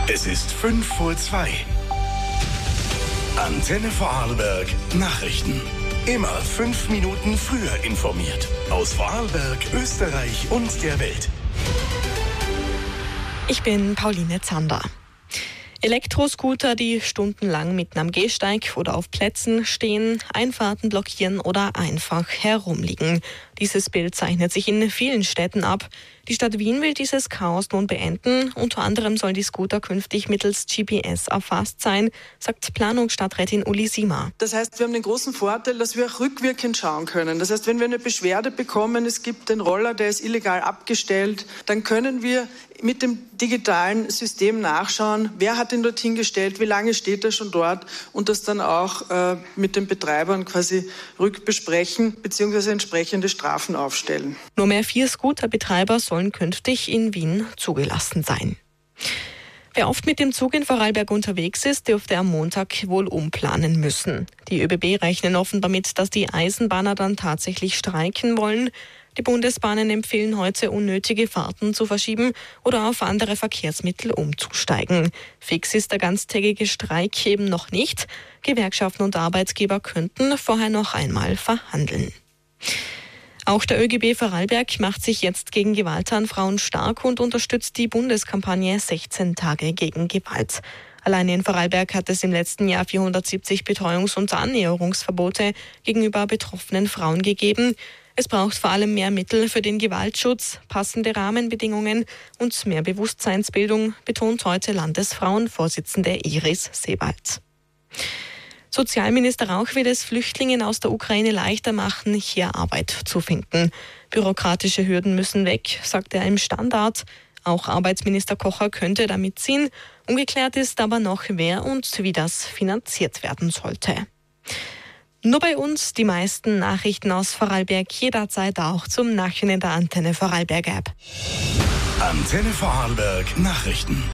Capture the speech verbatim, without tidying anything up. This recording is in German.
Es ist fünf vor zwei. Antenne Vorarlberg Nachrichten. Immer fünf Minuten früher informiert. Aus Vorarlberg, Österreich und der Welt. Ich bin Pauline Zander. Elektroscooter, die stundenlang mitten am Gehsteig oder auf Plätzen stehen, Einfahrten blockieren oder einfach herumliegen. Dieses Bild zeichnet sich in vielen Städten ab. Die Stadt Wien will dieses Chaos nun beenden. Unter anderem sollen die Scooter künftig mittels G P S erfasst sein, sagt Planungsstadträtin Uli Sima. Das heißt, wir haben den großen Vorteil, dass wir auch rückwirkend schauen können. Das heißt, wenn wir eine Beschwerde bekommen, es gibt den Roller, der ist illegal abgestellt, dann können wir mit dem digitalen System nachschauen, wer hat ihn dorthin gestellt, wie lange steht er schon dort und das dann auch äh, mit den Betreibern quasi rückbesprechen bzw. entsprechende Strafen aufstellen. Nur mehr vier Scooterbetreiber sollen künftig in Wien zugelassen sein. Wer oft mit dem Zug in Vorarlberg unterwegs ist, dürfte am Montag wohl umplanen müssen. Die ÖBB rechnen offen damit, dass die Eisenbahner dann tatsächlich streiken wollen. Die Bundesbahnen empfehlen heute, unnötige Fahrten zu verschieben oder auf andere Verkehrsmittel umzusteigen. Fix ist der ganztägige Streik eben noch nicht. Gewerkschaften und Arbeitgeber könnten vorher noch einmal verhandeln. Auch der ÖGB Vorarlberg macht sich jetzt gegen Gewalt an Frauen stark und unterstützt die Bundeskampagne sechzehn Tage gegen Gewalt. Allein in Vorarlberg hat es im letzten Jahr vierhundertsiebzig Betreuungs- und Annäherungsverbote gegenüber betroffenen Frauen gegeben. Es braucht vor allem mehr Mittel für den Gewaltschutz, passende Rahmenbedingungen und mehr Bewusstseinsbildung, betont heute Landesfrauenvorsitzende Iris Sebald. Sozialminister Rauch will es Flüchtlingen aus der Ukraine leichter machen, hier Arbeit zu finden. Bürokratische Hürden müssen weg, sagt er im Standard. Auch Arbeitsminister Kocher könnte da mitziehen. Ungeklärt ist aber noch, wer und wie das finanziert werden sollte. Nur bei uns die meisten Nachrichten aus Vorarlberg jederzeit auch zum Nachhören in der Antenne Vorarlberg App. Antenne Vorarlberg Nachrichten.